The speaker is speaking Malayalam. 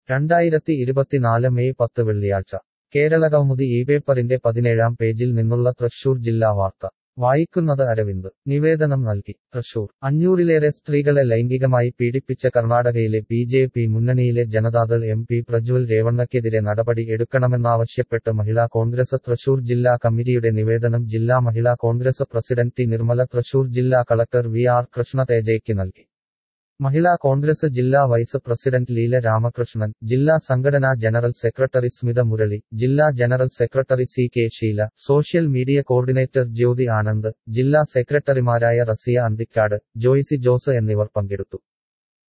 2024 മെയ് 10 വെള്ളിയാഴ്ച കേരളകൗമുദി ഈ പേപ്പറിന്റെ 17-ാം പേജിൽ നിന്നുള്ള തൃശൂർ ജില്ലാ വാർത്ത വായിക്കുന്നത് അരവിന്ദ് നിവേദനം നൽകി തൃശൂർ 500-ലേറെ സ്ത്രീകളെ ലൈംഗികമായി പീഡിപ്പിച്ച കർണാടകയിലെ ബി.ജെ.പി. മുന്നണിയിലെ ജനതാദൾ എം.പി. പ്രജ്വൽ രേവണ്ണയ്ക്കെതിരെ നടപടി എടുക്കണമെന്നാവശ്യപ്പെട്ട് മഹിളാ കോൺഗ്രസ് തൃശൂർ ജില്ലാ കമ്മിറ്റിയുടെ നിവേദനം ജില്ലാ Mahila Congress president T Nirmala Thrissur ജില്ലാ കളക്ടർ വി.ആർ. കൃഷ്ണതേജയ്ക്ക് നൽകി. മഹിളാ കോൺഗ്രസ് ജില്ലാ വൈസ് പ്രസിഡന്റ് ലീല രാമകൃഷ്ണൻ, ജില്ലാ സംഘടനാ ജനറൽ സെക്രട്ടറി സ്മിത മുരളി, ജില്ലാ general secretary C K. Sheela, social media coordinator Jyothi Anand, ജില്ലാ സെക്രട്ടറിമാരായ റസിയ അന്തിക്കാട്, ജോയ്സി ജോസ് എന്നിവർ പങ്കെടുത്തു.